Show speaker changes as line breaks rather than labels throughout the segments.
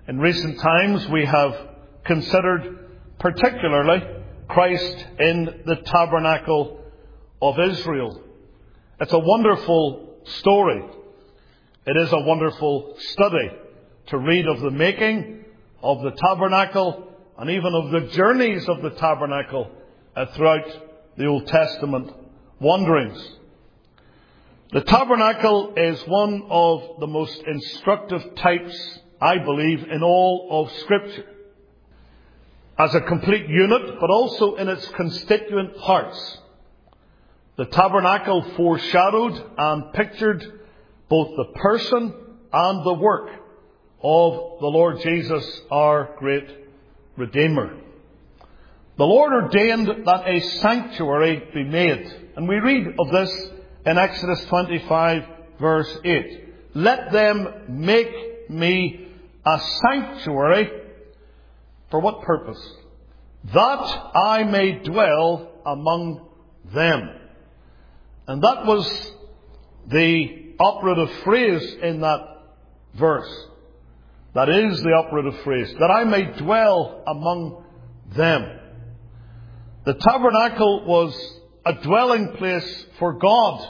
In recent times we have considered particularly Christ in the tabernacle of Israel. It's a wonderful story. It is a wonderful study to read of the making of the tabernacle and even of the journeys of the tabernacle throughout the Old Testament wanderings. The tabernacle is one of the most instructive types, I believe, in all of Scripture. As a complete unit, but also in its constituent parts. The tabernacle foreshadowed and pictured both the person and the work of the Lord Jesus, our great Redeemer. The Lord ordained that a sanctuary be made. And we read of this in Exodus 25 verse 8. Let them make me a sanctuary. For what purpose? That I may dwell among them. And that was the operative phrase in that verse. That is the operative phrase. That I may dwell among them. The tabernacle was a dwelling place for God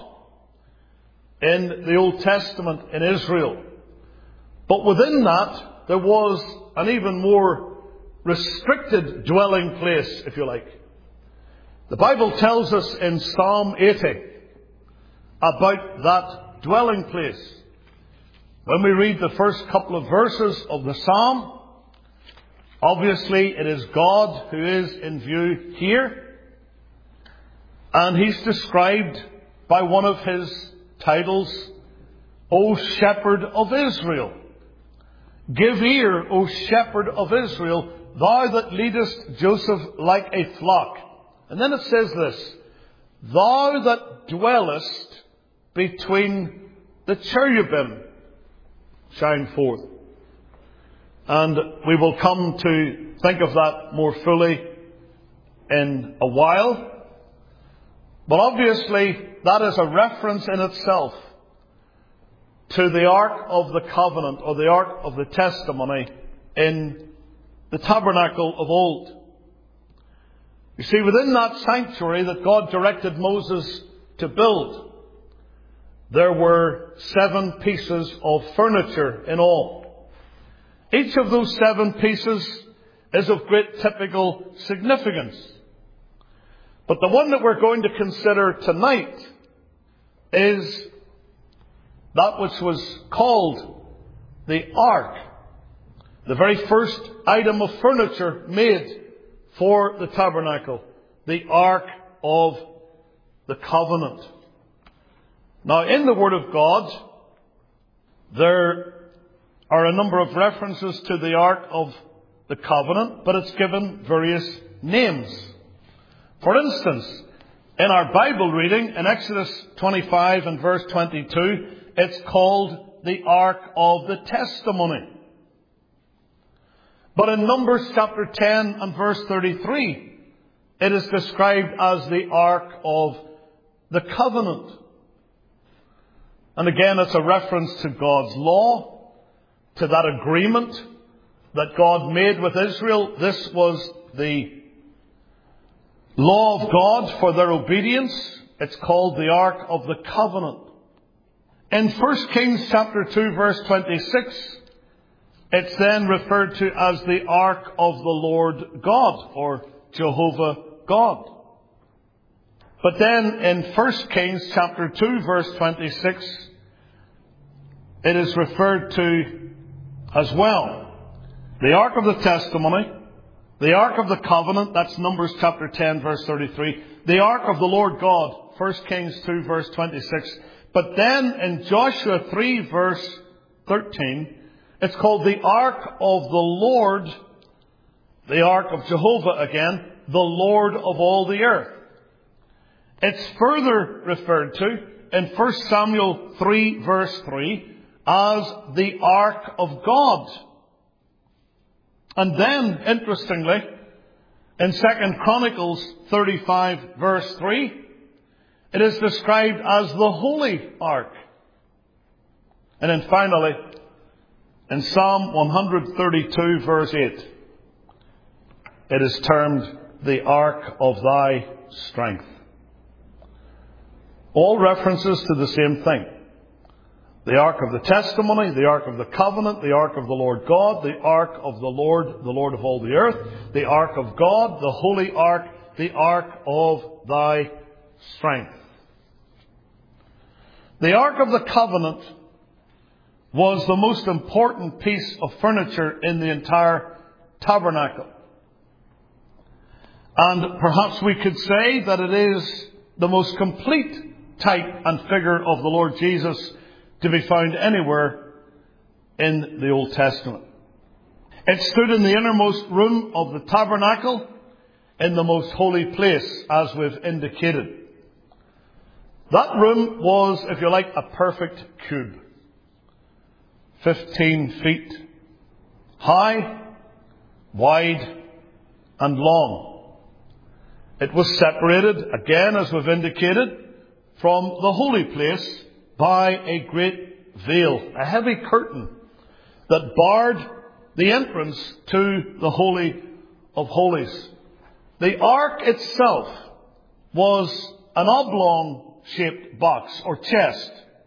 in the Old Testament in Israel. But within that, there was an even more restricted dwelling place, if you like. The Bible tells us in Psalm 80 about that dwelling place. When we read the first couple of verses of the Psalm, obviously it is God who is in view here. And he's described by one of his titles, O Shepherd of Israel. Give ear, O Shepherd of Israel, thou that leadest Joseph like a flock. And then it says this, thou that dwellest between the cherubim, shine forth. And we will come to think of that more fully in a while. But obviously that is a reference in itself to the Ark of the Covenant or the Ark of the Testimony in the tabernacle of old. You see, within that sanctuary that God directed Moses to build, there were 7 pieces of furniture in all. Each of those 7 pieces is of great typical significance. But the one that we're going to consider tonight is that which was called the Ark. The very first item of furniture made for the tabernacle. The Ark of the Covenant. Now, in the Word of God, there are a number of references to the Ark of the Covenant, but it's given various names. For instance, in our Bible reading, in Exodus 25 and verse 22, it's called the Ark of the Testimony. But in Numbers chapter 10 and verse 33, it is described as the Ark of the Covenant. And again, it's a reference to God's law, to that agreement that God made with Israel. This was the law of God for their obedience. It's called the Ark of the Covenant. In 1 Kings chapter 2 verse 26, it's then referred to as the Ark of the Lord God, or Jehovah God. But then in 1 Kings chapter 2 verse 26, it is referred to as well. The Ark of the Testimony, the Ark of the Covenant, that's Numbers chapter 10 verse 33. The Ark of the Lord God, 1 Kings 2 verse 26. But then in Joshua 3 verse 13, it's called the Ark of the Lord, the Ark of Jehovah again, the Lord of all the earth. It's further referred to in 1 Samuel 3 verse 3 as the Ark of God. And then, interestingly, in 2 Chronicles 35 verse 3, it is described as the Holy Ark. And then finally, In Psalm 132 verse 8, it is termed the Ark of Thy Strength. All references to the same thing. The Ark of the Testimony, the Ark of the Covenant, the Ark of the Lord God, the Ark of the Lord of all the earth, the Ark of God, the Holy Ark, the Ark of Thy Strength. The Ark of the Covenant was the most important piece of furniture in the entire tabernacle. And perhaps we could say that it is the most complete type and figure of the Lord Jesus to be found anywhere in the Old Testament. It stood in the innermost room of the tabernacle, in the most holy place, as we've indicated. That room was, if you like, a perfect cube. 15 feet high, wide, and long. It was separated, again, as we've indicated, from the holy place by a great veil, a heavy curtain that barred the entrance to the Holy of Holies. The ark itself was an oblong-shaped box or chest,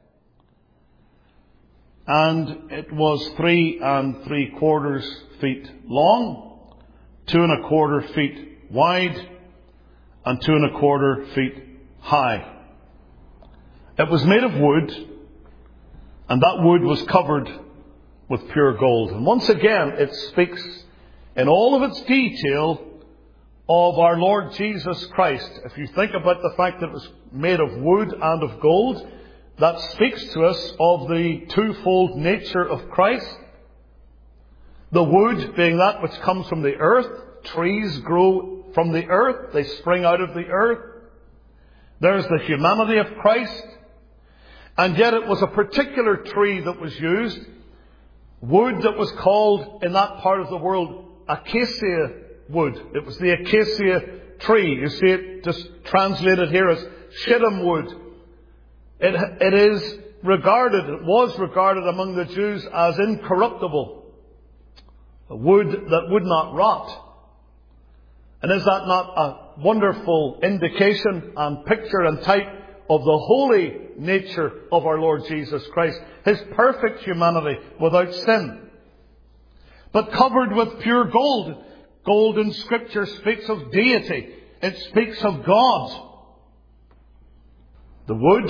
and it was 3 3/4 feet long, 2 1/4 feet wide, and 2 1/4 feet high. It was made of wood, and that wood was covered with pure gold. And once again, it speaks in all of its detail of our Lord Jesus Christ. If you think about the fact that it was made of wood and of gold, that speaks to us of the twofold nature of Christ. The wood being that which comes from the earth. Trees grow from the earth. They spring out of the earth. There's the humanity of Christ. And yet it was a particular tree that was used. Wood that was called in that part of the world acacia wood. It was the acacia tree. You see it just translated here as shittim wood. It was regarded among the Jews as incorruptible. A wood that would not rot. And is that not a wonderful indication and picture and type of the holy nature of our Lord Jesus Christ? His perfect humanity without sin. But covered with pure gold. Gold in Scripture speaks of deity. It speaks of God. The wood,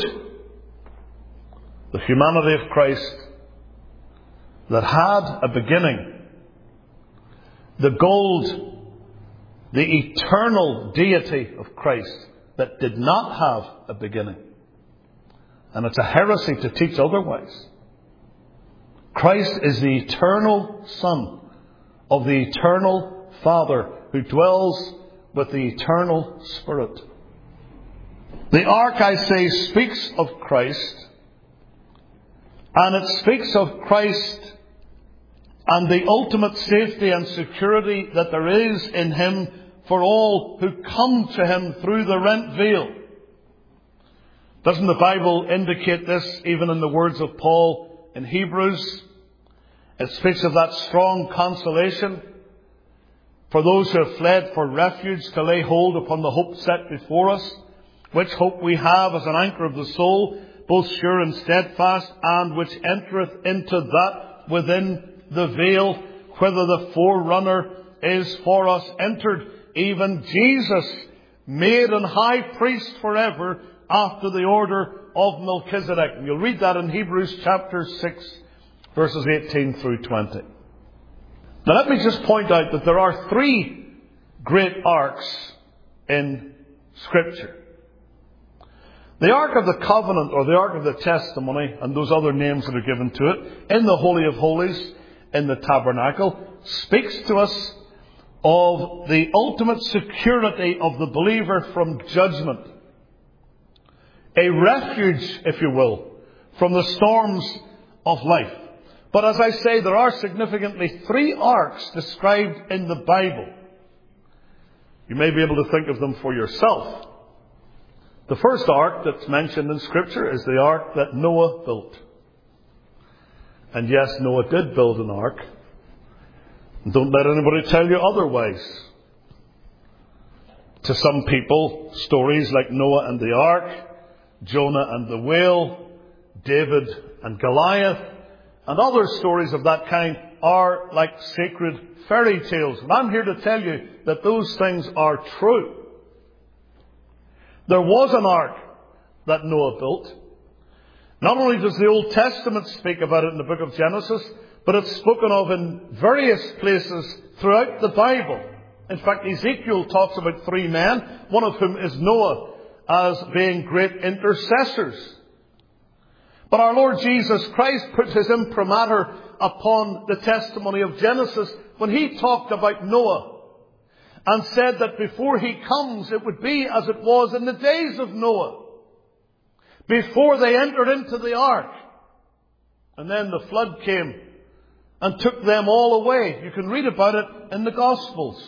the humanity of Christ that had a beginning. The gold, the eternal deity of Christ that did not have a beginning. And it's a heresy to teach otherwise. Christ is the eternal Son of the eternal Father who dwells with the eternal Spirit. The ark, I say, speaks of Christ, and it speaks of Christ and the ultimate safety and security that there is in Him for all who come to Him through the rent veil. Doesn't the Bible indicate this even in the words of Paul in Hebrews? It speaks of that strong consolation for those who have fled for refuge to lay hold upon the hope set before us, which hope we have as an anchor of the soul, both sure and steadfast, and which entereth into that within the veil, whither the forerunner is for us entered, even Jesus, made an high priest forever after the order of Melchizedek. And you'll read that in Hebrews chapter 6, verses 18 through 20. Now let me just point out that there are 3 great arks in Scripture. The Ark of the Covenant, or the Ark of the Testimony, and those other names that are given to it, in the Holy of Holies, in the tabernacle, speaks to us of the ultimate security of the believer from judgment. A refuge, if you will, from the storms of life. But as I say, there are significantly 3 arks described in the Bible. You may be able to think of them for yourself. The first ark that's mentioned in Scripture is the ark that Noah built. And yes, Noah did build an ark. And don't let anybody tell you otherwise. To some people, stories like Noah and the ark, Jonah and the whale, David and Goliath, and other stories of that kind are like sacred fairy tales. And I'm here to tell you that those things are true. There was an ark that Noah built. Not only does the Old Testament speak about it in the book of Genesis, but it's spoken of in various places throughout the Bible. In fact, Ezekiel talks about 3 men, one of whom is Noah, as being great intercessors. But our Lord Jesus Christ put his imprimatur upon the testimony of Genesis when he talked about Noah and said that before he comes, it would be as it was in the days of Noah, before they entered into the ark. And then the flood came and took them all away. You can read about it in the Gospels.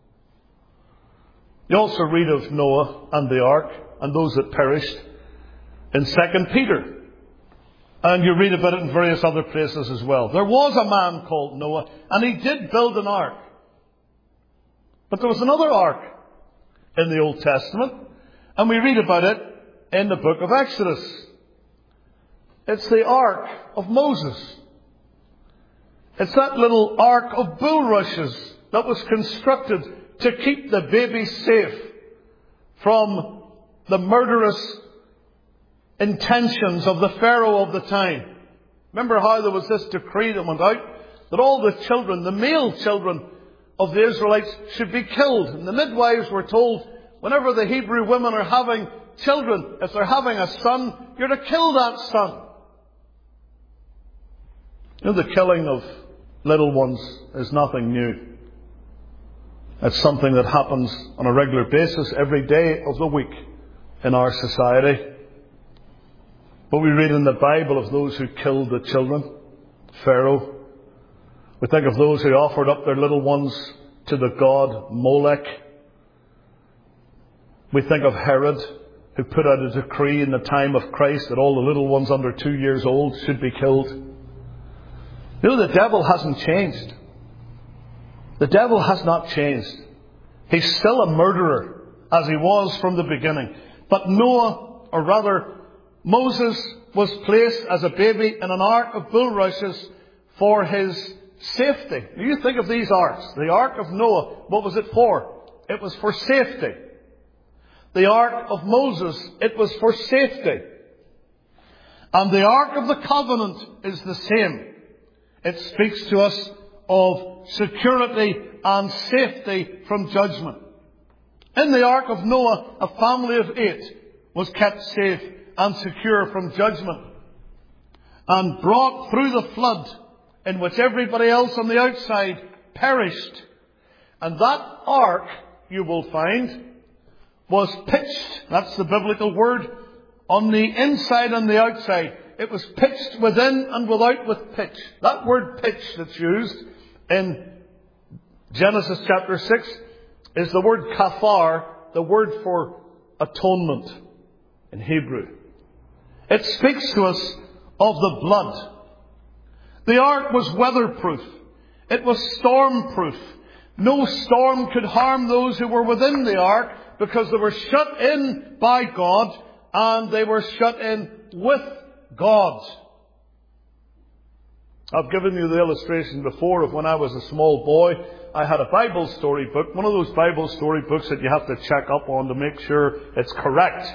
You also read of Noah and the ark and those that perished in 2 Peter. And you read about it in various other places as well. There was a man called Noah, and he did build an ark. But there was another ark in the Old Testament, and we read about it in the book of Exodus. It's the ark of Moses. It's that little ark of bulrushes that was constructed to keep the baby safe from the murderous intentions of the Pharaoh of the time. Remember how there was this decree that went out that all the children, the male children of the Israelites, should be killed. And the midwives were told, whenever the Hebrew women are having children, if they're having a son, you're to kill that son. You know, the killing of little ones is nothing new. It's something that happens on a regular basis every day of the week in our society. But we read in the Bible of those who killed the children, Pharaoh. We think of those who offered up their little ones to the god Molech. We think of Herod, who put out a decree in the time of Christ that all the little ones under 2 years old should be killed. You know, the devil hasn't changed. The devil has not changed. He's still a murderer, as he was from the beginning. But Noah, or rather Moses, was placed as a baby in an ark of bulrushes for his safety. You think of these arks. The ark of Noah, what was it for? It was for safety. The ark of Moses, it was for safety. And the ark of the covenant is the same. It speaks to us of security and safety from judgment. In the ark of Noah, a family of 8 was kept safe and secure from judgment, and brought through the flood in which everybody else on the outside perished. And that ark, you will find, was pitched, that's the biblical word, on the inside and the outside. It was pitched within and without with pitch. That word pitch that's used in Genesis chapter 6 is the word kafar, the word for atonement in Hebrew. It speaks to us of the blood. The ark was weatherproof. It was stormproof. No storm could harm those who were within the ark because they were shut in by God and they were shut in with God. I've given you the illustration before of when I was a small boy. I had a Bible story book, one of those Bible story books that you have to check up on to make sure it's correct.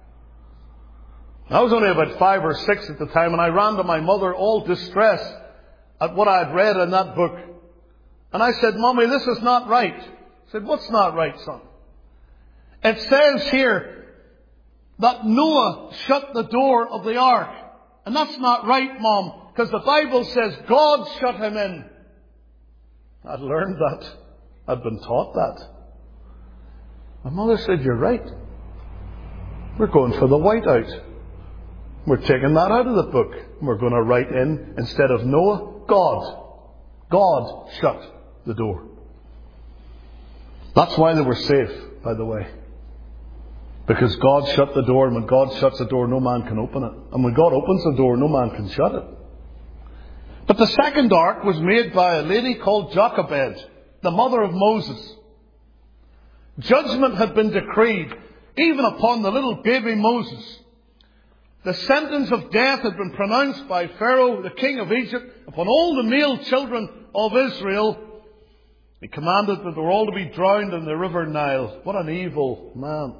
I was only about 5 or 6 at the time, and I ran to my mother all distressed at what I had read in that book. And I said, "Mommy, this is not right." She said, "What's not right, son?" It says here that Noah shut the door of the ark. And that's not right, Mom, because the Bible says God shut him in. I'd learned that. I'd been taught that. My mother said, "You're right. We're going for the whiteout. We're taking that out of the book. We're going to write in, instead of Noah, God. God shut the door." That's why they were safe, by the way. Because God shut the door, and when God shuts the door, no man can open it. And when God opens the door, no man can shut it. But the second ark was made by a lady called Jochebed, the mother of Moses. Judgment had been decreed even upon the little baby Moses. The sentence of death had been pronounced by Pharaoh, the king of Egypt, upon all the male children of Israel. He commanded that they were all to be drowned in the river Nile. What an evil man.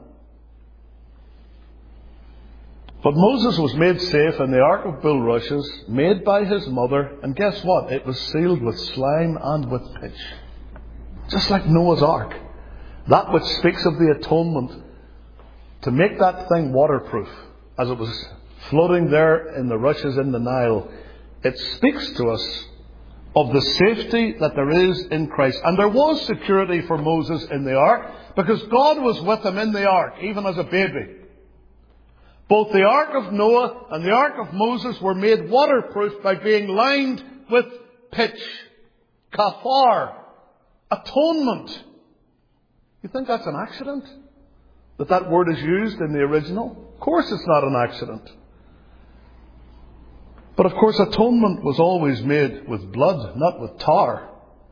But Moses was made safe in the ark of bulrushes, made by his mother, and guess what? It was sealed with slime and with pitch. Just like Noah's ark. That which speaks of the atonement, to make that thing waterproof, as it was floating there in the rushes in the Nile, it speaks to us of the safety that there is in Christ. And there was security for Moses in the ark, because God was with him in the ark, even as a baby. Both the ark of Noah and the ark of Moses were made waterproof by being lined with pitch. Kafar. Atonement. You think that's an accident? That word is used in the original? Of course it's not an accident. But of course atonement was always made with blood, not with tar.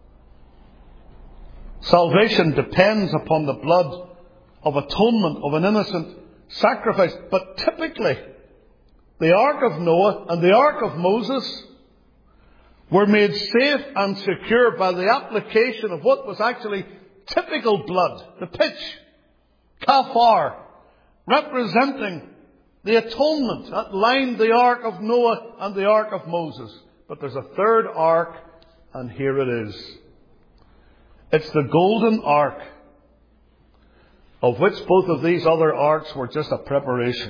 Salvation depends upon the blood of atonement, of an innocent sacrifice. But typically, the ark of Noah and the ark of Moses were made safe and secure by the application of what was actually typical blood, the pitch, kafar, representing the atonement that lined the ark of Noah and the ark of Moses. But there's a third ark, and here it is. It's the golden ark, of which both of these other arks were just a preparation.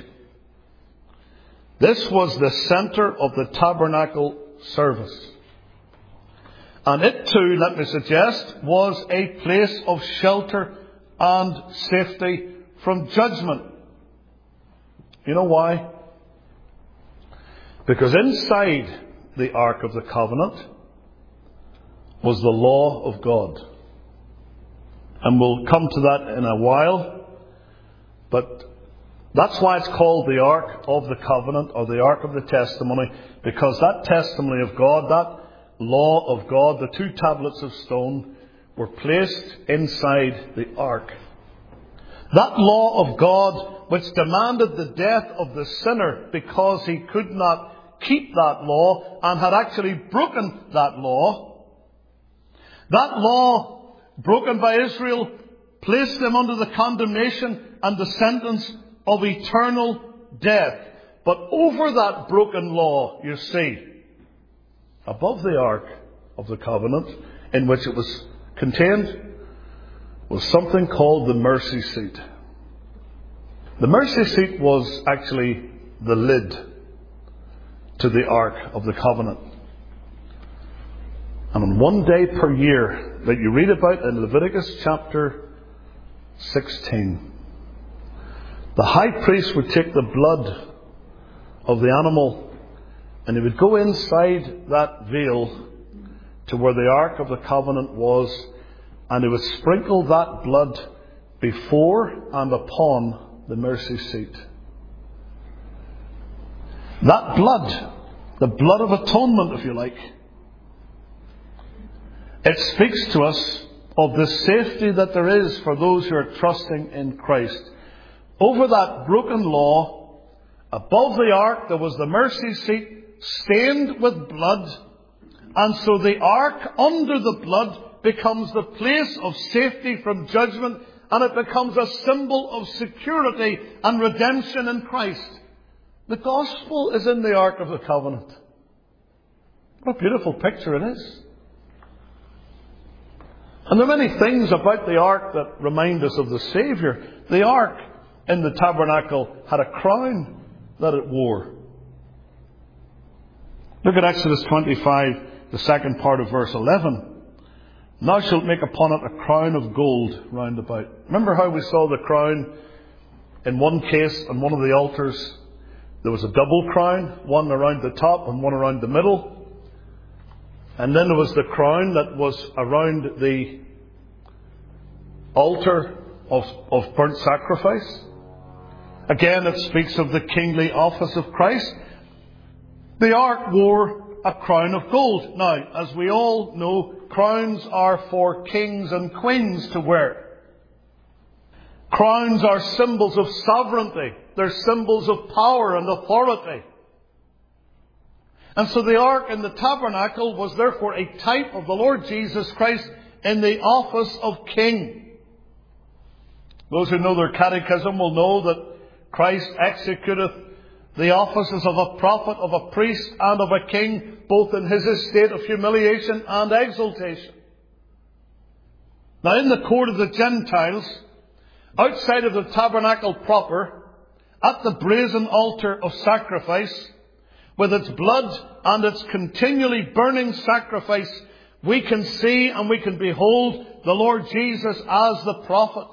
This was the center of the tabernacle service. And it too, let me suggest, was a place of shelter and safety from judgment. You know why? Because inside the Ark of the Covenant was the law of God. And we'll come to that in a while. But that's why it's called the Ark of the Covenant, or the Ark of the Testimony. Because that testimony of God, that law of God, the two tablets of stone, were placed inside the Ark. That law of God, which demanded the death of the sinner because he could not keep that law and had actually broken that law. That law, broken by Israel, placed them under the condemnation and the sentence of eternal death. But over that broken law, you see, above the Ark of the Covenant, in which it was contained, was something called the mercy seat. The mercy seat was actually the lid to the Ark of the Covenant. And on one day per year that you read about in Leviticus chapter 16, the high priest would take the blood of the animal and he would go inside that veil to where the Ark of the Covenant was, and he would sprinkle that blood before and upon the mercy seat. That blood, the blood of atonement, if you like, it speaks to us of the safety that there is for those who are trusting in Christ. Over that broken law, above the ark, there was the mercy seat stained with blood. And so the ark under the blood becomes the place of safety from judgment, and it becomes a symbol of security and redemption in Christ. The gospel is in the Ark of the Covenant. What a beautiful picture it is. And there are many things about the Ark that remind us of the Saviour. The Ark in the tabernacle had a crown that it wore. Look at Exodus 25, the second part of verse 11. Thou shalt make upon it a crown of gold round about. Remember how we saw the crown in one case on one of the altars? There was a double crown, one around the top and one around the middle. And then there was the crown that was around the altar of burnt sacrifice. Again, it speaks of the kingly office of Christ. The ark wore a crown of gold. Now, as we all know, crowns are for kings and queens to wear. Crowns are symbols of sovereignty. They're symbols of power and authority. And so the ark in the tabernacle was therefore a type of the Lord Jesus Christ in the office of king. Those who know their catechism will know that Christ executeth the offices of a prophet, of a priest, and of a king, both in his estate of humiliation and exaltation. Now in the court of the Gentiles, outside of the tabernacle proper, at the brazen altar of sacrifice, with its blood and its continually burning sacrifice, we can see and we can behold the Lord Jesus as the prophet.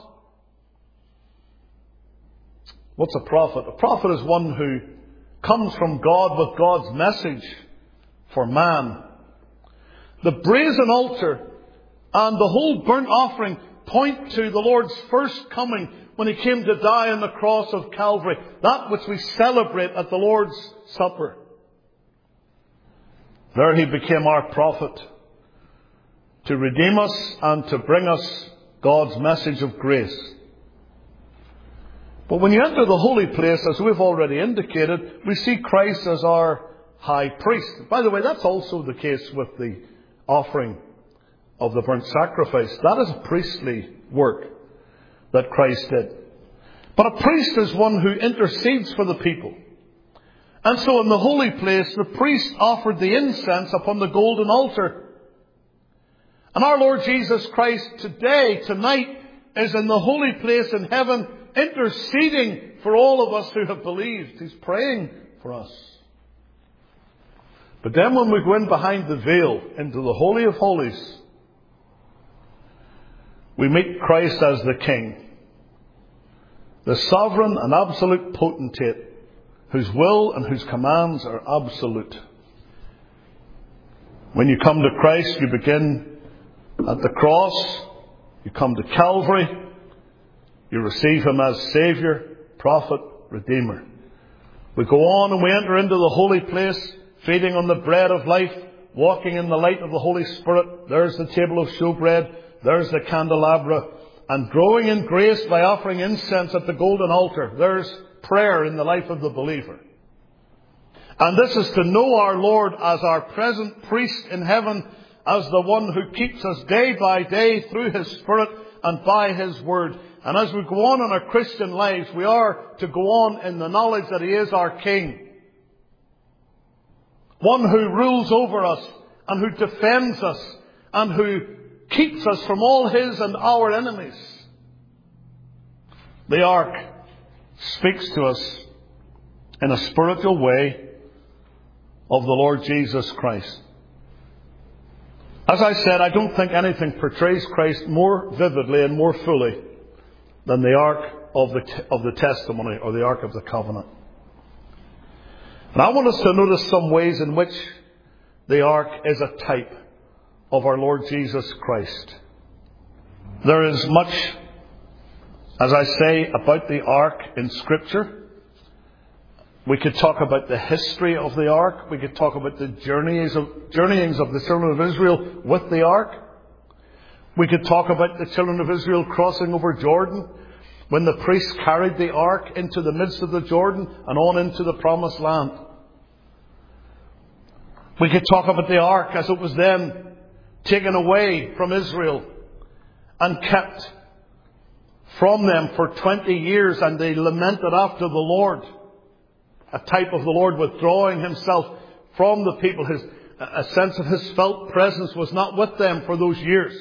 What's a prophet? A prophet is one who comes from God with God's message for man. The brazen altar and the whole burnt offering point to the Lord's first coming when he came to die on the cross of Calvary, that which we celebrate at the Lord's Supper. There he became our prophet to redeem us and to bring us God's message of grace. But when you enter the holy place, as we've already indicated, we see Christ as our high priest. By the way, that's also the case with the offering of the burnt sacrifice. That is a priestly work that Christ did. But a priest is one who intercedes for the people. And so in the holy place, the priest offered the incense upon the golden altar. And our Lord Jesus Christ today, tonight, is in the holy place in heaven, interceding for all of us who have believed. He's praying for us. But then when we go in behind the veil into the Holy of Holies, we meet Christ as the King, the sovereign and absolute potentate, whose will and whose commands are absolute. When you come to Christ, you begin at the cross, you come to Calvary, you receive him as Saviour, Prophet, Redeemer. We go on and we enter into the holy place, feeding on the bread of life, walking in the light of the Holy Spirit. There's the table of showbread, there's the candelabra, and growing in grace by offering incense at the golden altar. There's prayer in the life of the believer. And this is to know our Lord as our present priest in heaven, as the one who keeps us day by day through his Spirit and by his word. And as we go on in our Christian lives, we are to go on in the knowledge that he is our King. One who rules over us and who defends us and who keeps us from all his and our enemies. The ark speaks to us in a spiritual way of the Lord Jesus Christ. As I said, I don't think anything portrays Christ more vividly and more fully than the ark of the testimony, or the ark of the covenant. And I want us to notice some ways in which the ark is a type of our Lord Jesus Christ. There is much, as I say, about the ark in Scripture. We could talk about the history of the ark. We could talk about the journeyings of the children of Israel with the ark. We could talk about the children of Israel crossing over Jordan, when the priests carried the ark into the midst of the Jordan and on into the promised land. We could talk about the ark as it was then taken away from Israel and kept from them for 20 years, and they lamented after the Lord. A type of the Lord withdrawing himself from the people. A sense of his felt presence was not with them for those years.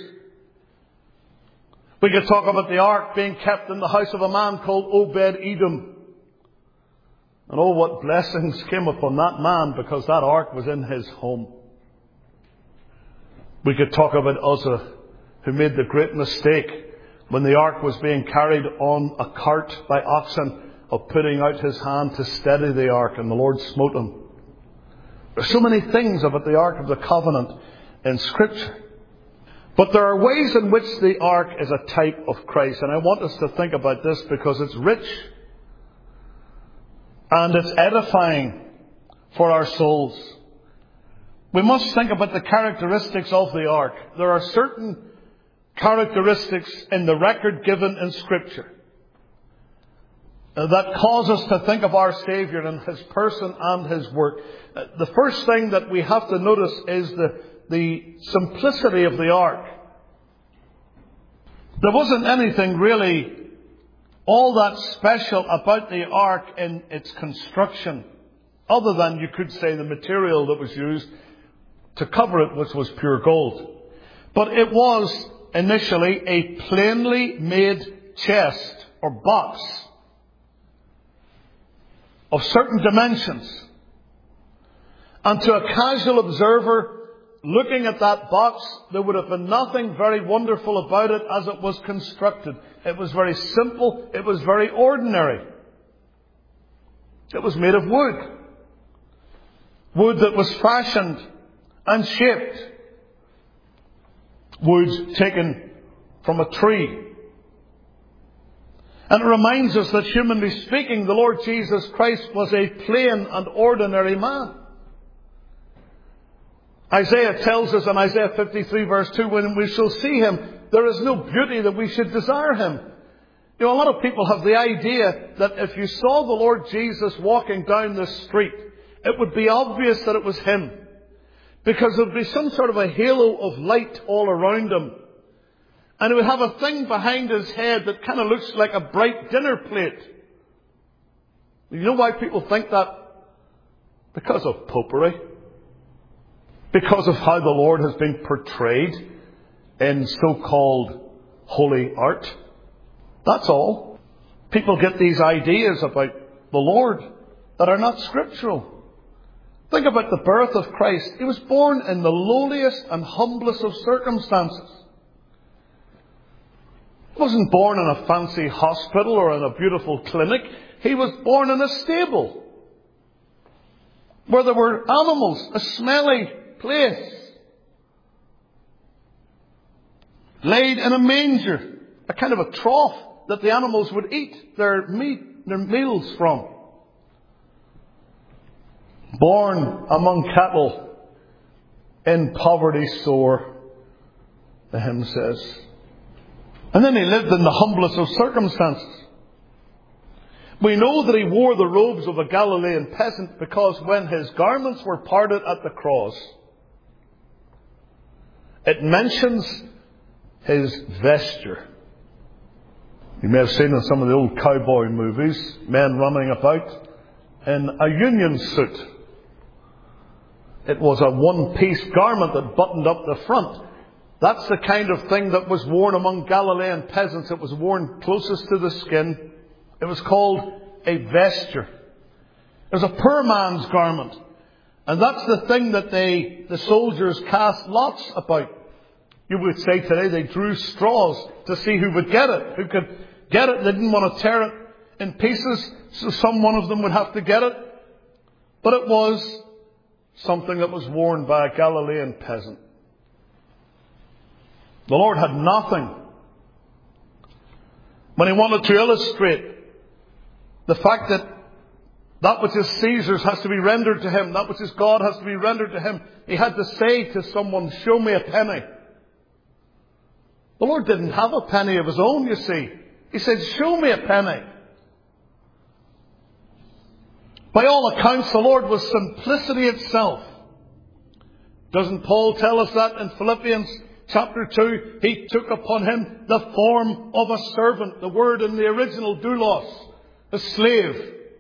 We could talk about the ark being kept in the house of a man called Obed-Edom. And oh, what blessings came upon that man because that ark was in his home. We could talk about Uzzah, who made the great mistake when the ark was being carried on a cart by oxen, of putting out his hand to steady the ark, and the Lord smote him. There's so many things about the ark of the covenant in Scripture. But there are ways in which the ark is a type of Christ. And I want us to think about this because it's rich and it's edifying for our souls. we must think about the characteristics of the ark. There are certain characteristics in the record given in Scripture that cause us to think of our Savior and His person and His work. The first thing that we have to notice is the simplicity of the ark. There wasn't anything really all that special about the ark in its construction, other than, you could say, the material that was used to cover it, which was pure gold. But it was initially a plainly made chest or box of certain dimensions. And to a casual observer looking at that box, there would have been nothing very wonderful about it as it was constructed. It was very simple. It was very ordinary. It was made of wood. Wood that was fashioned and shaped. Wood taken from a tree. And it reminds us that, humanly speaking, the Lord Jesus Christ was a plain and ordinary man. Isaiah tells us in Isaiah 53 verse 2, when we shall see Him, there is no beauty that we should desire Him. You know, a lot of people have the idea that if you saw the Lord Jesus walking down the street, it would be obvious that it was Him. Because there would be some sort of a halo of light all around Him. And He would have a thing behind His head that kind of looks like a bright dinner plate. You know why people think that? Because of popery. Because of how the Lord has been portrayed in so-called holy art. That's all. People get these ideas about the Lord that are not scriptural. Think about the birth of Christ. He was born in the lowliest and humblest of circumstances. He wasn't born in a fancy hospital or in a beautiful clinic. He was born in a stable where there were animals, a smelly place. Laid in a manger, a kind of a trough that the animals would eat their meals from. Born among cattle, in poverty sore, the hymn says. And then He lived in the humblest of circumstances. We know that He wore the robes of a Galilean peasant because when His garments were parted at the cross, it mentions His vesture. You may have seen in some of the old cowboy movies, men running about in a union suit. It was a one-piece garment that buttoned up the front. That's the kind of thing that was worn among Galilean peasants. It was worn closest to the skin. It was called a vesture. It was a poor man's garment. And that's the thing that the soldiers cast lots about. You would say today they drew straws to see who would get it. Who could get it. They didn't want to tear it in pieces, so some one of them would have to get it. But it was something that was worn by a Galilean peasant. The Lord had nothing. When He wanted to illustrate the fact that that which is Caesar's has to be rendered to Him, that which is God has to be rendered to Him, He had to say to someone, show me a penny. The Lord didn't have a penny of His own, you see. He said, show me a penny. By all accounts, the Lord was simplicity itself. Doesn't Paul tell us that in Philippians chapter 2? He took upon Him the form of a servant. The word in the original, doulos, a slave.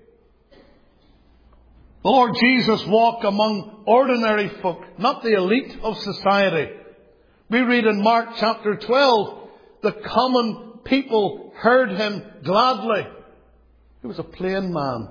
The Lord Jesus walked among ordinary folk, not the elite of society. We read in Mark chapter 12, the common people heard Him gladly. He was a plain man.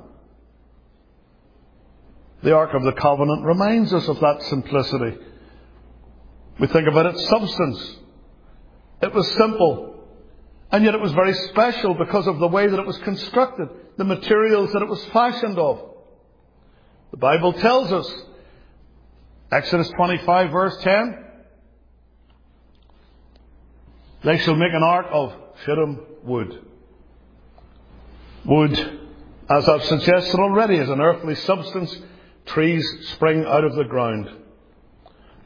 The Ark of the Covenant reminds us of that simplicity. We think about its substance. It was simple. And yet it was very special because of the way that it was constructed. The materials that it was fashioned of. The Bible tells us, Exodus 25 verse 10, they shall make an ark of shittim wood. Wood, as I've suggested already, is an earthly substance. Trees spring out of the ground.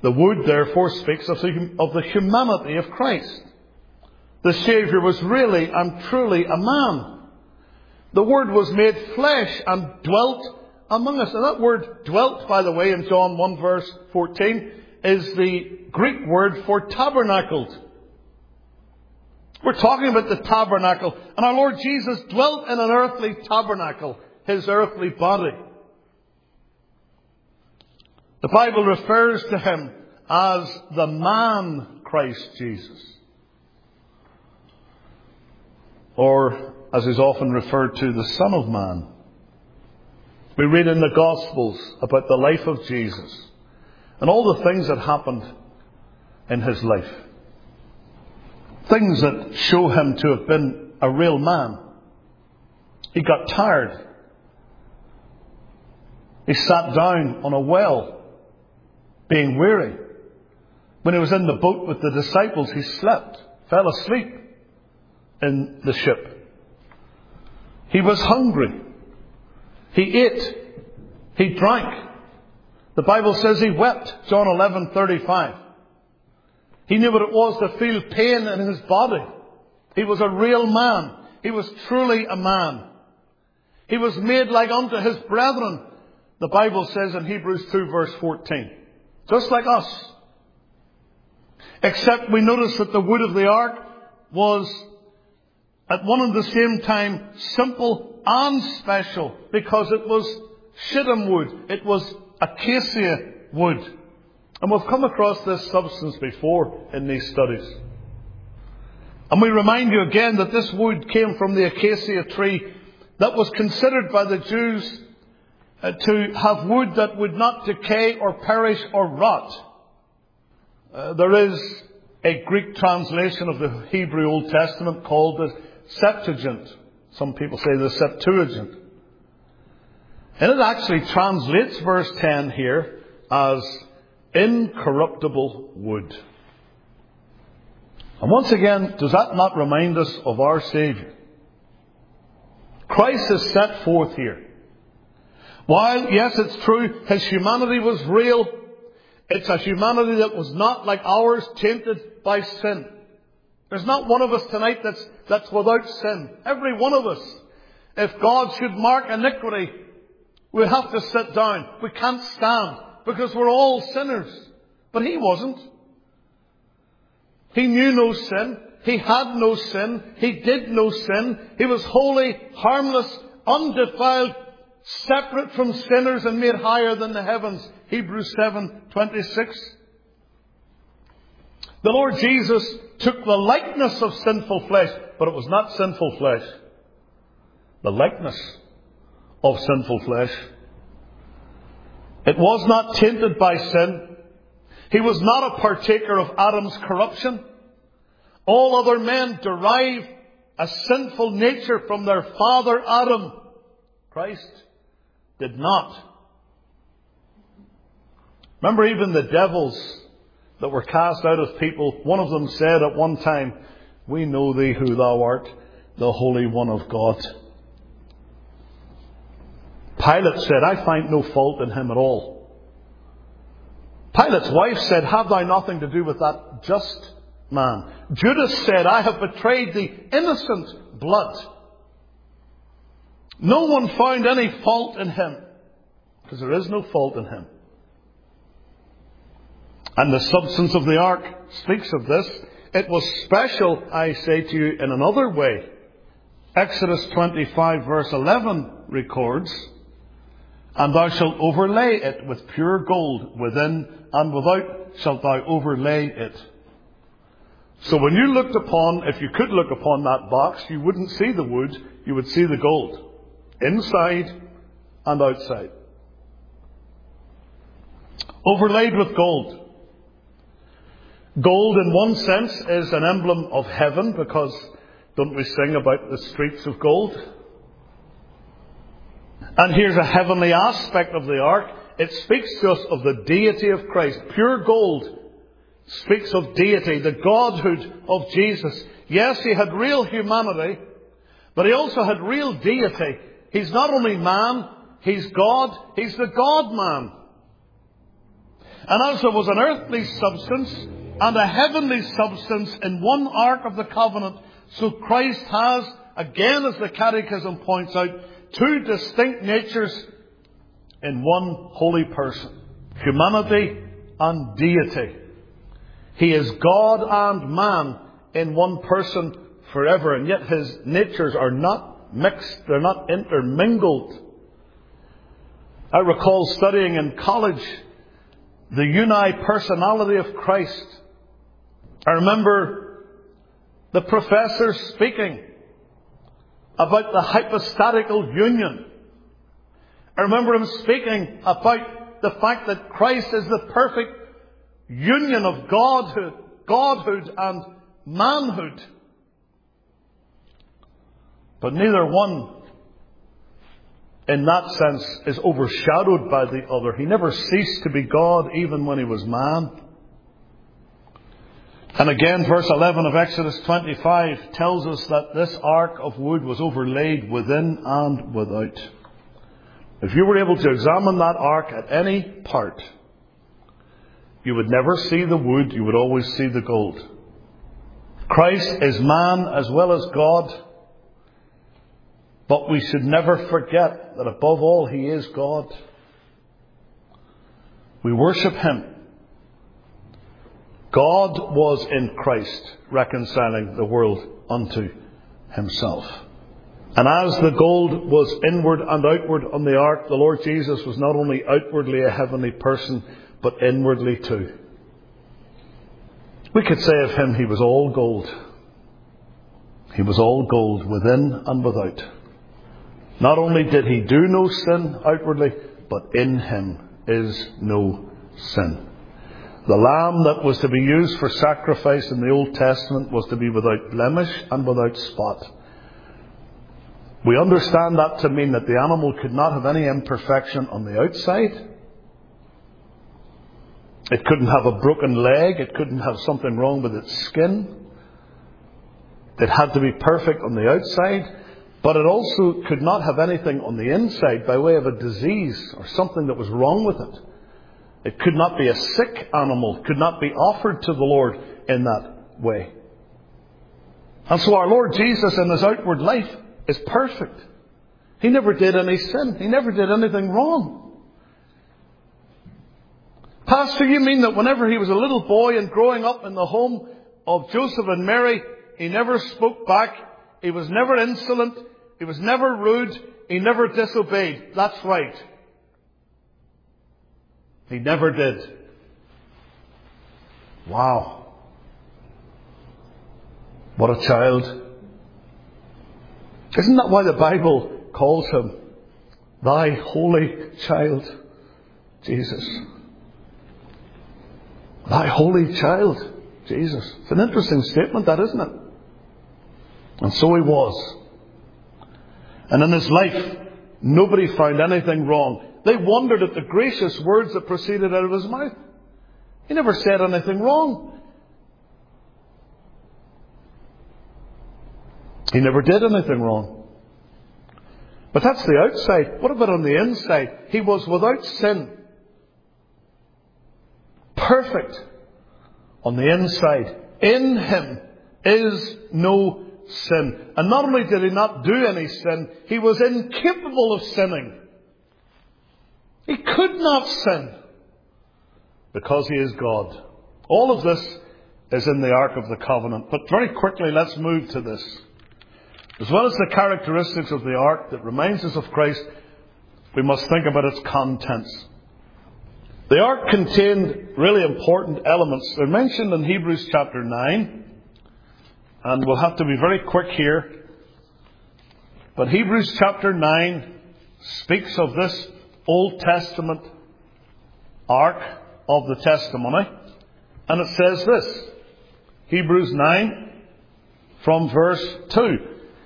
The wood, therefore, speaks of the humanity of Christ. The Saviour was really and truly a man. The Word was made flesh and dwelt among us. And that word dwelt, by the way, in John 1 verse 14, is the Greek word for tabernacled. We're talking about the tabernacle. And our Lord Jesus dwelt in an earthly tabernacle, His earthly body. The Bible refers to Him as the man Christ Jesus. Or, as is often referred to, the Son of Man. We read in the Gospels about the life of Jesus and all the things that happened in His life. Things that show Him to have been a real man. He got tired. He sat down on a well, being weary. When He was in the boat with the disciples, He slept, fell asleep in the ship. He was hungry. He ate. He drank. The Bible says He wept, John 11:35. He knew what it was to feel pain in His body. He was a real man. He was truly a man. He was made like unto His brethren, the Bible says in Hebrews 2 verse 14. Just like us. Except we notice that the wood of the ark was at one and the same time simple and special, because it was shittim wood. It was acacia wood. And we've come across this substance before in these studies. And we remind you again that this wood came from the acacia tree that was considered by the Jews to have wood that would not decay or perish or rot. There is a Greek translation of the Hebrew Old Testament called the Septuagint. Some people say the Septuagint. And it actually translates verse 10 here as incorruptible wood. And once again, does that not remind us of our Saviour? Christ is set forth here. While, yes, it's true, His humanity was real, it's a humanity that was not like ours, tainted by sin. There's not one of us tonight that's without sin. Every one of us. If God should mark iniquity, we have to sit down. We can't stand because we're all sinners. But He wasn't. He knew no sin. He had no sin. He did no sin. He was holy, harmless, undefiled, separate from sinners and made higher than the heavens. Hebrews 7:26. The Lord Jesus took the likeness of sinful flesh, but it was not sinful flesh. The likeness of sinful flesh. It was not tainted by sin. He was not a partaker of Adam's corruption. All other men derive a sinful nature from their father Adam. Christ did not. Remember, even the devils that were cast out of people, one of them said at one time, "We know thee who thou art, the Holy One of God." Pilate said, "I find no fault in him at all." Pilate's wife said, "Have thou nothing to do with that just man?" Judas said, "I have betrayed the innocent blood." No one found any fault in him, because there is no fault in Him. And the substance of the ark speaks of this. It was special, I say to you, in another way. Exodus 25 verse 11 records, "And thou shalt overlay it with pure gold, within and without shalt thou overlay it." So when you looked upon, if you could look upon that box, you wouldn't see the wood, you would see the gold. Inside and outside. Overlaid with gold. Gold, in one sense, is an emblem of heaven, because don't we sing about the streets of gold? And here's a heavenly aspect of the ark. It speaks to us of the deity of Christ. Pure gold speaks of deity, the godhood of Jesus. Yes, He had real humanity, but He also had real deity. He's not only man, He's God. He's the God-man. And as there was an earthly substance and a heavenly substance in one ark of the covenant, so Christ has, again as the Catechism points out, two distinct natures in one holy person. Humanity and deity. He is God and man in one person forever, and yet his natures are not mixed, they're not intermingled. I recall studying in college the uni-personality of Christ. I remember the professor speaking about the hypostatical union. I remember him speaking about the fact that Christ is the perfect union of godhood and manhood. But neither one, in that sense, is overshadowed by the other. He never ceased to be God even when he was man. And again, verse 11 of Exodus 25 tells us that this ark of wood was overlaid within and without. If you were able to examine that ark at any part, you would never see the wood, you would always see the gold. Christ is man as well as God. But we should never forget that above all, he is God. We worship him. God was in Christ, reconciling the world unto himself. And as the gold was inward and outward on the ark, the Lord Jesus was not only outwardly a heavenly person, but inwardly too. We could say of him, he was all gold. He was all gold within and without. Not only did he do no sin outwardly, but in him is no sin. The lamb that was to be used for sacrifice in the Old Testament was to be without blemish and without spot. We understand that to mean that the animal could not have any imperfection on the outside. It couldn't have a broken leg. It couldn't have something wrong with its skin. It had to be perfect on the outside. But it also could not have anything on the inside by way of a disease or something that was wrong with it. It could not be a sick animal, could not be offered to the Lord in that way. And so our Lord Jesus in his outward life is perfect. He never did any sin. He never did anything wrong. Pastor, you mean that whenever he was a little boy and growing up in the home of Joseph and Mary, he never spoke back, he was never insolent, he was never rude, he never disobeyed? That's right. He never did. Wow. What a child. Isn't that why the Bible calls him thy holy child, Jesus? Thy holy child, Jesus. It's an interesting statement, that, isn't it? And so he was. And in his life, nobody found anything wrong. They wondered at the gracious words that proceeded out of his mouth. He never said anything wrong. He never did anything wrong. But that's the outside. What about on the inside? He was without sin. Perfect on the inside. In him is no sin. And not only did he not do any sin, he was incapable of sinning. He could not sin because he is God. All of this is in the Ark of the Covenant. But very quickly, let's move to this. As well as the characteristics of the Ark that reminds us of Christ, we must think about its contents. The Ark contained really important elements. They're mentioned in Hebrews chapter 9. And we'll have to be very quick here. But Hebrews chapter 9 speaks of this Old Testament Ark of the Testimony. And it says this. Hebrews 9 from verse 2.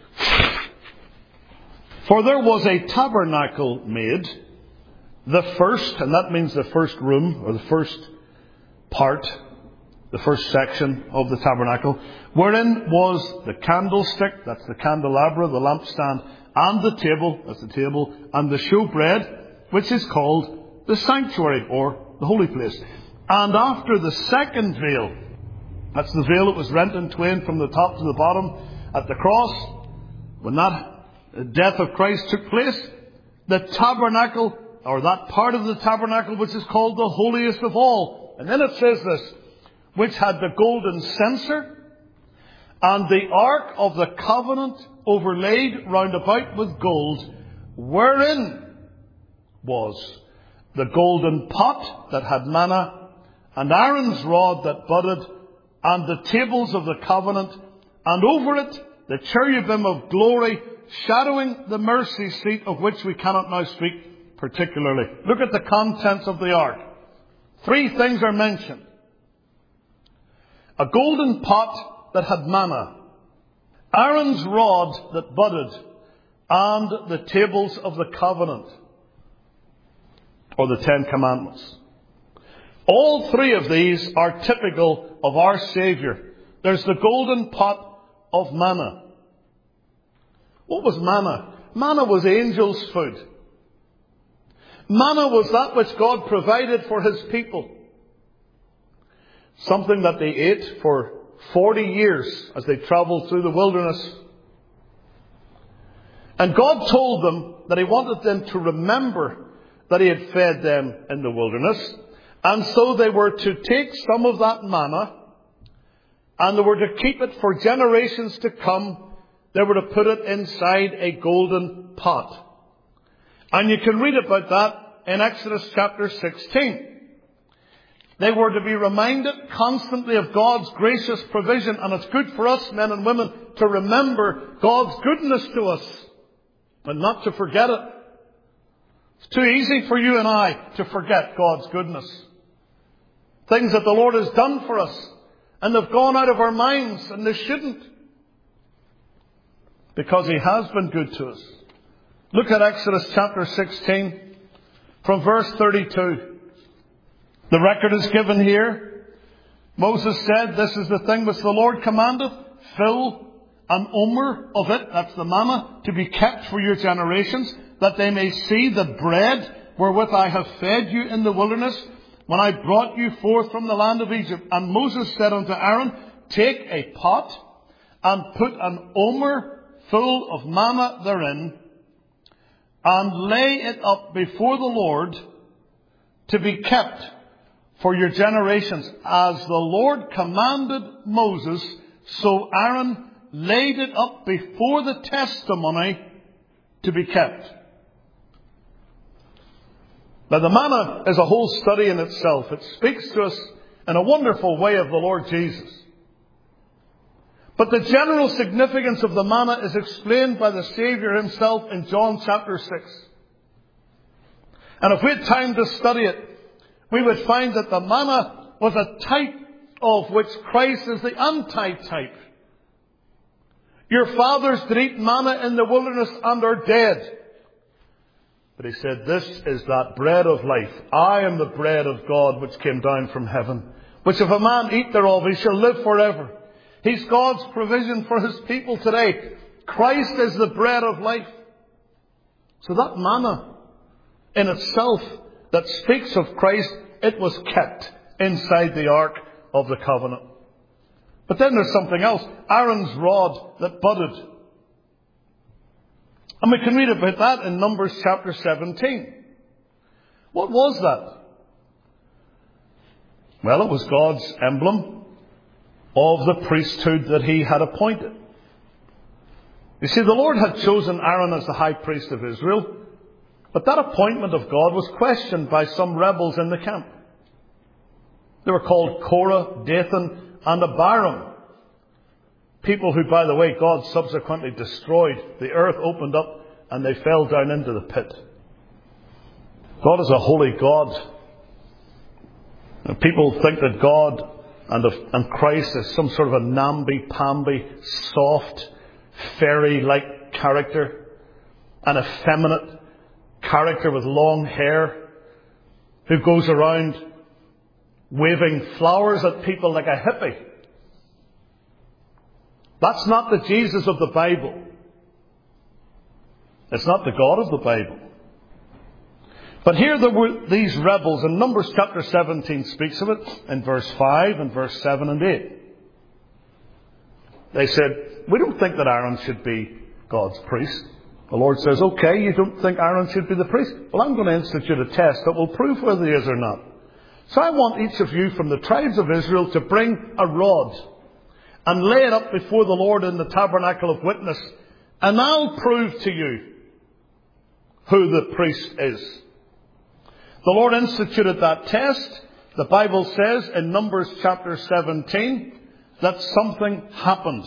For there was a tabernacle made, the first, and that means the first room, or the first part, the first section of the tabernacle, wherein was the candlestick, that's the candelabra, the lampstand, and the table, that's the table, and the showbread, which is called the sanctuary, or the holy place. And after the second veil, that's the veil that was rent in twain from the top to the bottom at the cross, when that death of Christ took place, the tabernacle, or that part of the tabernacle which is called the holiest of all. And then it says this, which had the golden censer, and the ark of the covenant overlaid round about with gold, wherein was the golden pot that had manna, and Aaron's rod that budded, and the tables of the covenant, and over it the cherubim of glory, shadowing the mercy seat, of which we cannot now speak particularly. Look at the contents of the ark. 3 things are mentioned. A golden pot that had manna, Aaron's rod that budded, and the tables of the covenant, or the 10 Commandments. All 3 of these are typical of our Saviour. There's the golden pot of manna. What was manna? Manna was angels' food. Manna was that which God provided for His people. Something that they ate for 40 years as they travelled through the wilderness. And God told them that He wanted them to remember that He had fed them in the wilderness. And so they were to take some of that manna, and they were to keep it for generations to come. They were to put it inside a golden pot. And you can read about that in Exodus chapter 16. They were to be reminded constantly of God's gracious provision. And it's good for us, men and women, to remember God's goodness to us and not to forget it. It's too easy for you and I to forget God's goodness. Things that the Lord has done for us, and they've gone out of our minds, and they shouldn't. Because He has been good to us. Look at Exodus chapter 16 from verse 32. The record is given here. Moses said, "This is the thing which the Lord commandeth, fill an omer of it," that's the manna, "to be kept for your generations, that they may see the bread wherewith I have fed you in the wilderness, when I brought you forth from the land of Egypt." And Moses said unto Aaron, "Take a pot, and put an omer full of manna therein, and lay it up before the Lord, to be kept for your generations. As the Lord commanded Moses, so Aaron laid it up before the testimony, to be kept." Now the manna is a whole study in itself. It speaks to us in a wonderful way of the Lord Jesus. But the general significance of the manna is explained by the Saviour Himself in John chapter 6. And if we had time to study it, we would find that the manna was a type of which Christ is the anti-type. Your fathers did eat manna in the wilderness and are dead. But He said, "This is that bread of life. I am the bread of God which came down from heaven, which if a man eat thereof, he shall live forever." He's God's provision for His people today. Christ is the bread of life. So that manna in itself that speaks of Christ, it was kept inside the Ark of the Covenant. But then there's something else. Aaron's rod that budded. And we can read about that in Numbers chapter 17. What was that? Well, it was God's emblem of the priesthood that He had appointed. You see, the Lord had chosen Aaron as the high priest of Israel, but that appointment of God was questioned by some rebels in the camp. They were called Korah, Dathan, and Abiram. People who, by the way, God subsequently destroyed. The earth opened up and they fell down into the pit. God is a holy God. And people think that God and Christ is some sort of a namby-pamby, soft, fairy-like character. An effeminate character with long hair who goes around waving flowers at people like a hippie. That's not the Jesus of the Bible. It's not the God of the Bible. But here there were these rebels, and Numbers chapter 17 speaks of it in verse 5 and verse 7 and 8. They said, we don't think that Aaron should be God's priest. The Lord says, okay, you don't think Aaron should be the priest? Well, I'm going to institute a test that will prove whether he is or not. So I want each of you from the tribes of Israel to bring a rod and lay it up before the Lord in the tabernacle of witness, and I'll prove to you who the priest is. The Lord instituted that test. The Bible says in Numbers chapter 17 that something happened.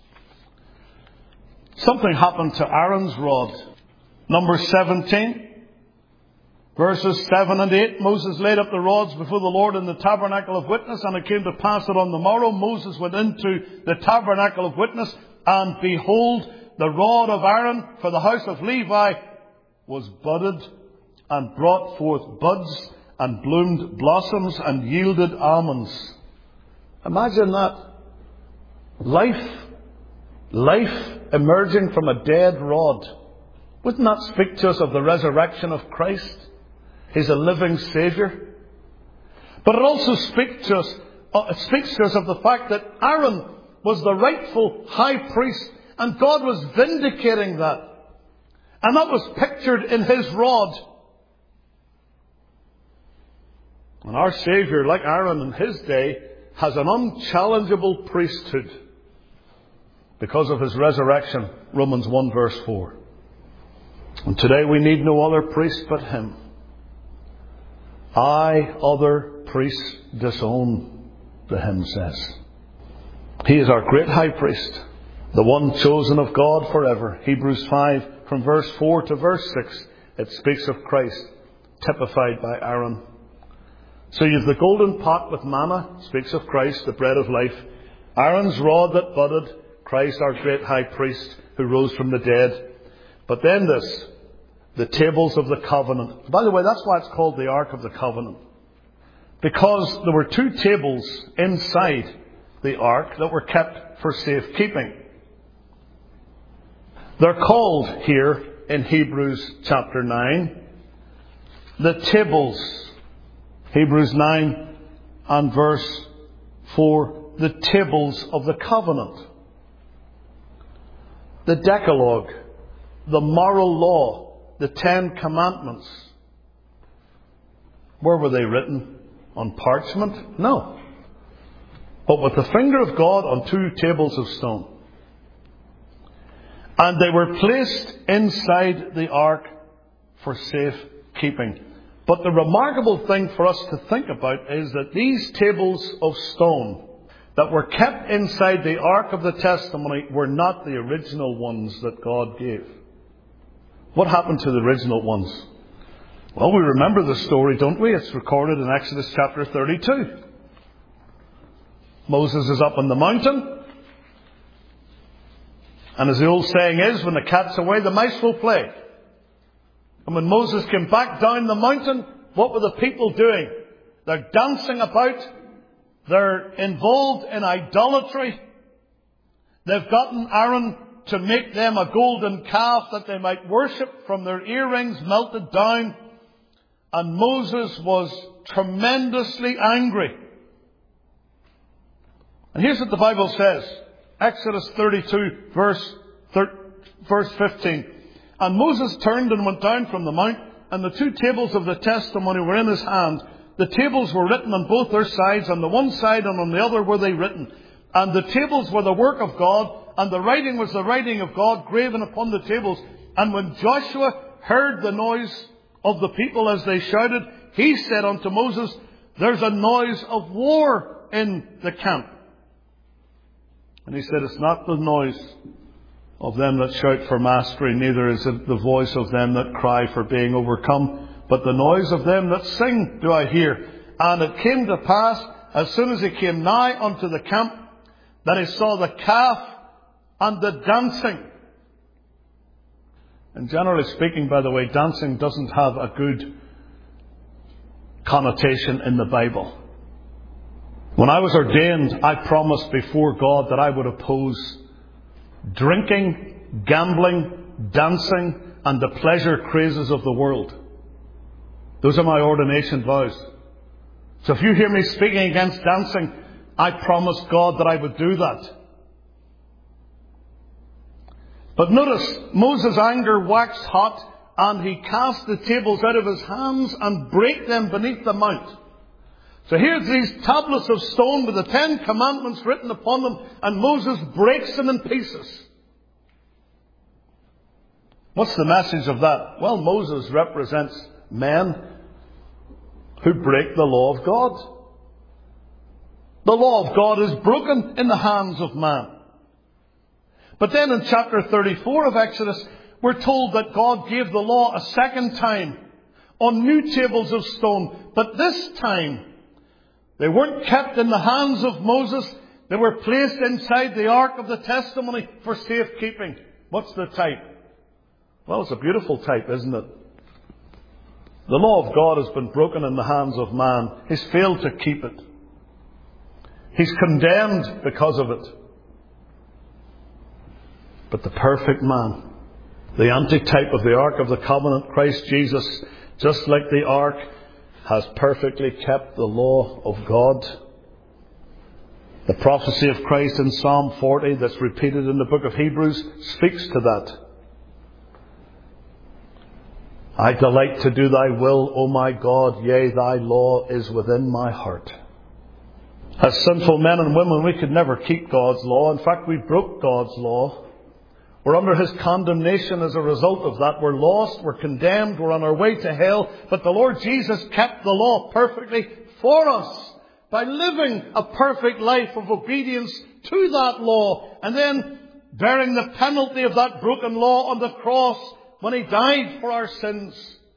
Something happened to Aaron's rod. Numbers 17, verses 7 and 8. Moses laid up the rods before the Lord in the tabernacle of witness, and it came to pass that on the morrow Moses went into the tabernacle of witness, and behold, the rod of Aaron for the house of Levi was budded and brought forth buds and bloomed blossoms and yielded almonds. Imagine that. Life emerging from a dead rod. Wouldn't that speak to us of the resurrection of Christ? He's a living Saviour. But it also speaks to us of the fact that Aaron was the rightful high priest, and God was vindicating that. And that was pictured in his rod. And our Saviour, like Aaron in his day, has an unchallengeable priesthood because of his resurrection. Romans 1 verse 4. And today we need no other priest but him. I other priests disown, the hymn says. He is our great high priest, the one chosen of God forever. Hebrews 5 from verse 4 to verse 6, it speaks of Christ, typified by Aaron. So you've the golden pot with manna, speaks of Christ, the bread of life. Aaron's rod that budded, Christ our great high priest who rose from the dead. But then this, the tables of the covenant. By the way, that's why it's called the Ark of the Covenant. Because there were two tables inside the Ark that were kept for safekeeping. They're called here in Hebrews chapter 9, the tables. Hebrews 9 and verse 4, the tables of the covenant. The Decalogue, the moral law, the 10 commandments. Where were they written? On parchment? No. But with the finger of God on two tables of stone. And they were placed inside the ark for safekeeping. But the remarkable thing for us to think about is that these tables of stone that were kept inside the Ark of the Testimony were not the original ones that God gave. What happened to the original ones? Well, we remember the story, don't we? It's recorded in Exodus chapter 32. Moses is up on the mountain. And as the old saying is, when the cat's away, the mice will play. And when Moses came back down the mountain, what were the people doing? They're dancing about. They're involved in idolatry. They've gotten Aaron to make them a golden calf that they might worship, from their earrings melted down. And Moses was tremendously angry. And here's what the Bible says. Exodus 32 verse 15. And Moses turned and went down from the mount, and the two tables of the testimony were in his hand. The tables were written on both their sides, on the one side and on the other were they written. And the tables were the work of God, and the writing was the writing of God graven upon the tables. And when Joshua heard the noise of the people as they shouted, he said unto Moses, there's a noise of war in the camp. And he said, it's not the noise of them that shout for mastery, neither is it the voice of them that cry for being overcome, but the noise of them that sing do I hear. And it came to pass, as soon as he came nigh unto the camp, that he saw the calf and the dancing. And generally speaking, by the way, dancing doesn't have a good connotation in the Bible. When I was ordained, I promised before God that I would oppose drinking, gambling, dancing, and the pleasure crazes of the world. Those are my ordination vows. So if you hear me speaking against dancing, I promised God that I would do that. But notice, Moses' anger waxed hot, and he cast the tables out of his hands and brake them beneath the mount. So here's these tablets of stone with the 10 Commandments written upon them, and Moses breaks them in pieces. What's the message of that? Well, Moses represents men who break the law of God. The law of God is broken in the hands of man. But then in chapter 34 of Exodus, we're told that God gave the law a second time on new tables of stone. But this time, they weren't kept in the hands of Moses. They were placed inside the Ark of the Testimony for safekeeping. What's the type? Well, it's a beautiful type, isn't it? The law of God has been broken in the hands of man. He's failed to keep it. He's condemned because of it. But the perfect man, the antitype of the Ark of the Covenant, Christ Jesus, just like the Ark, has perfectly kept the law of God. The prophecy of Christ in Psalm 40 that's repeated in the book of Hebrews speaks to that. I delight to do thy will, O my God, yea, thy law is within my heart. As sinful men and women, we could never keep God's law. In fact, we broke God's law. We're under His condemnation as a result of that. We're lost, we're condemned, we're on our way to hell. But the Lord Jesus kept the law perfectly for us by living a perfect life of obedience to that law, and then bearing the penalty of that broken law on the cross when He died for our sins.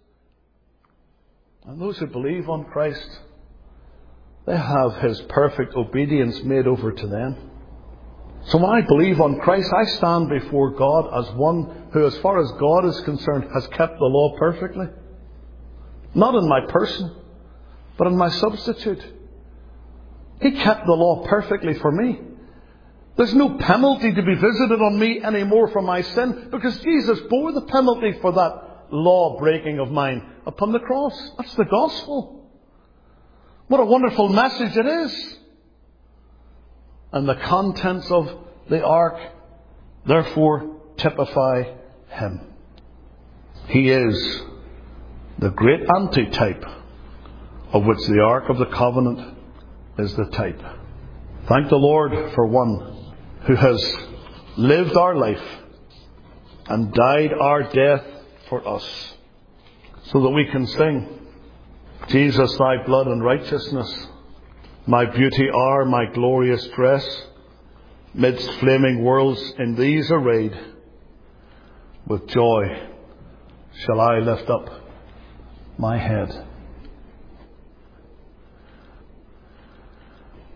And those who believe on Christ, they have His perfect obedience made over to them. So when I believe on Christ, I stand before God as one who, as far as God is concerned, has kept the law perfectly. Not in my person, but in my substitute. He kept the law perfectly for me. There's no penalty to be visited on me anymore for my sin, because Jesus bore the penalty for that law breaking of mine upon the cross. That's the gospel. What a wonderful message it is. And the contents of the ark, therefore, typify Him. He is the great antitype of which the Ark of the Covenant is the type. Thank the Lord for one who has lived our life and died our death for us, so that we can sing, Jesus, thy blood and righteousness, my beauty are, my glorious dress, midst flaming worlds in these arrayed, with joy shall I lift up my head.